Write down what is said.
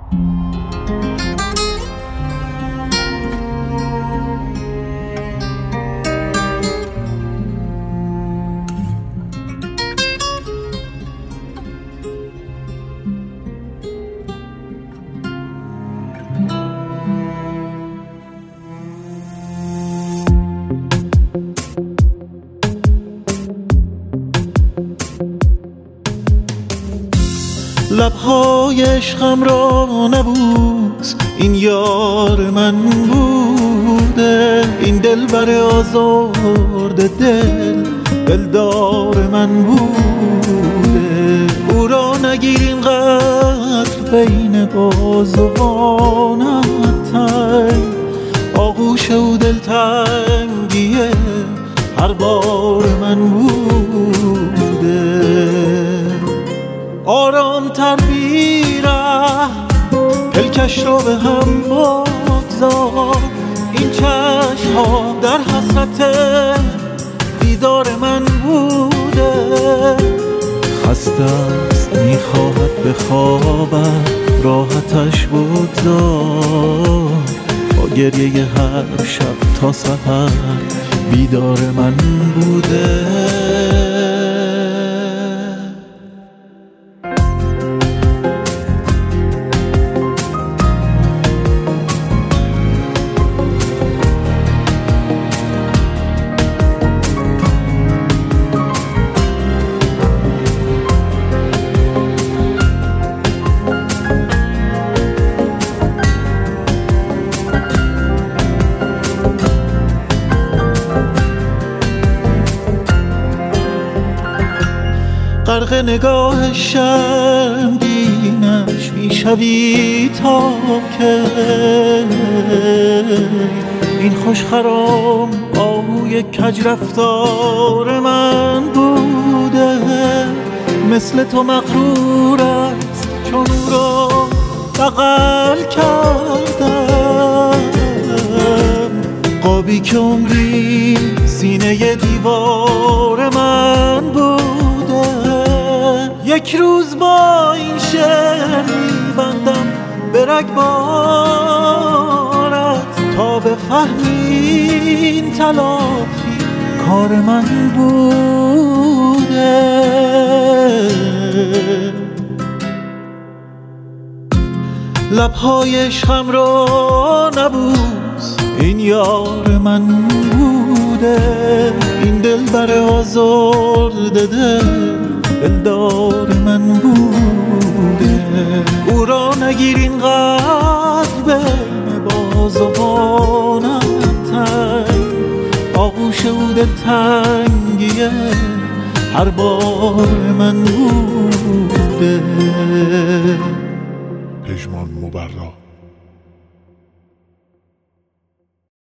لبهای عشقم را نبوس، این یار من بوده، این دل بر آزرده دلدار من بوده. او را نگیر اینقدر بین بازوانت تنگ، آغوش او دلتنگیه هر بار من بوده. آرام تر بیره پلکش رو به هم بگذار، این چشم ها در حسرت دیدار من بوده. خسته است میخواهد بخوابد، راحتش بگذار، با گریه هر شب تا سحر بیدار من بوده. غرق نگاه شرمگینش میشوی تا که این خوشخرام آهوی کج رفتار من بوده. مثل تو مغرور است چون او را بغل کردم، قابی که عمری سینه دیوار من بوده. یک روز با این شعر میبندم به رگبارت، تا بفهمی این تلافی کار من بوده. لبهای عشقم را نبوس، این یار من بوده، این دل بر آزرده دلدار من بوده. او را نگیر اینقدر بین بازوانت تنگ، آغوش او دلتنگیه هر بار من بوده. پژمان مبرا